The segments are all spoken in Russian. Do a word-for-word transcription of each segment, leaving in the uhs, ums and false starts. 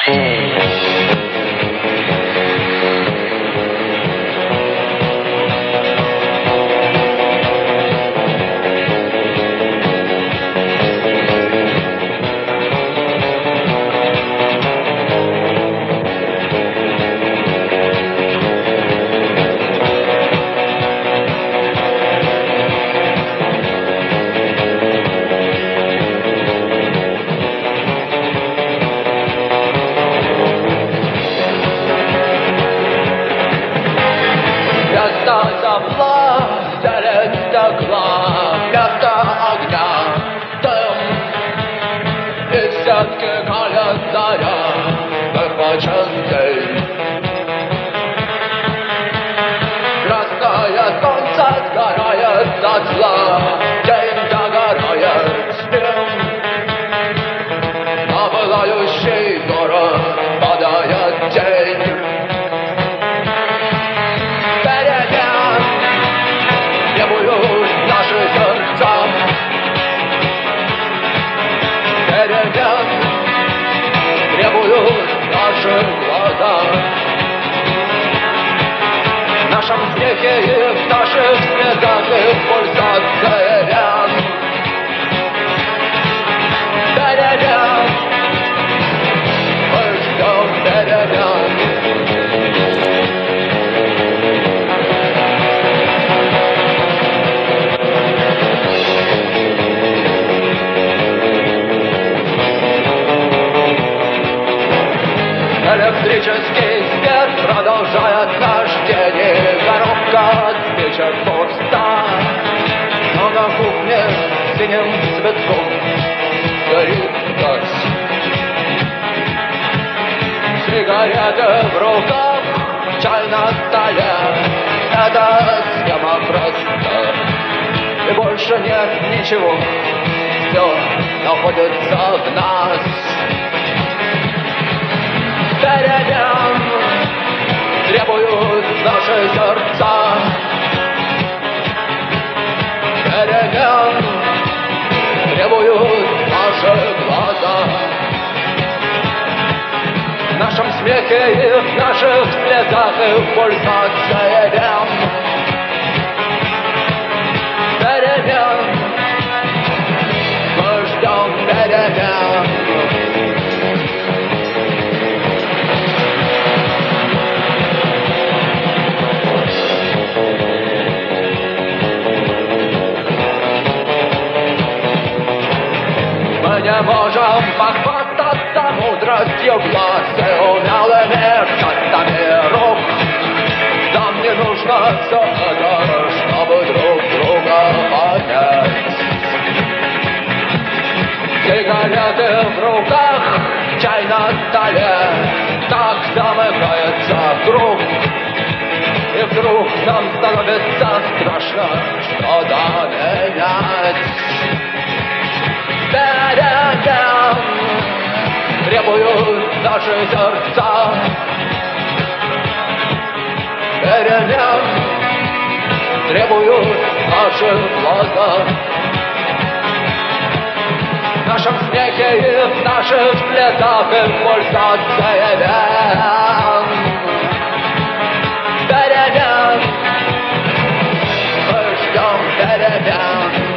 Электрический свет продолжает наш день. Коробка от свечек пуста, но на кухне синим цветком горит газ. Сигареты в руках, чай на столе. Эта схема проста, и больше нет ничего. Все находится в нас. Перемен требуют наши сердца. Перемен требуют наши глаза. В нашем смехе и в наших слезах и в пульсации вен. Перемен, мы ждем перемен. Мы не можем похвастаться мудростью глаз и умелыми жестами рук. Нам не нужно все это, чтобы друг друга понять. Сигареты в руках, чай на столе. Так замыкается круг. И вдруг нам становится страшно что-то менять. Перемен требуют наши сердца. Перемен требуют наши глаза. В нашем смехе и в наших слезах и в пульсации вен. Перемен, мы ждем перемен.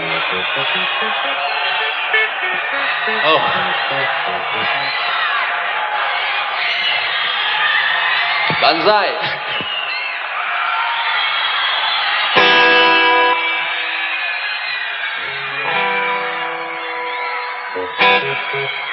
Oh. Banzai. Thank you.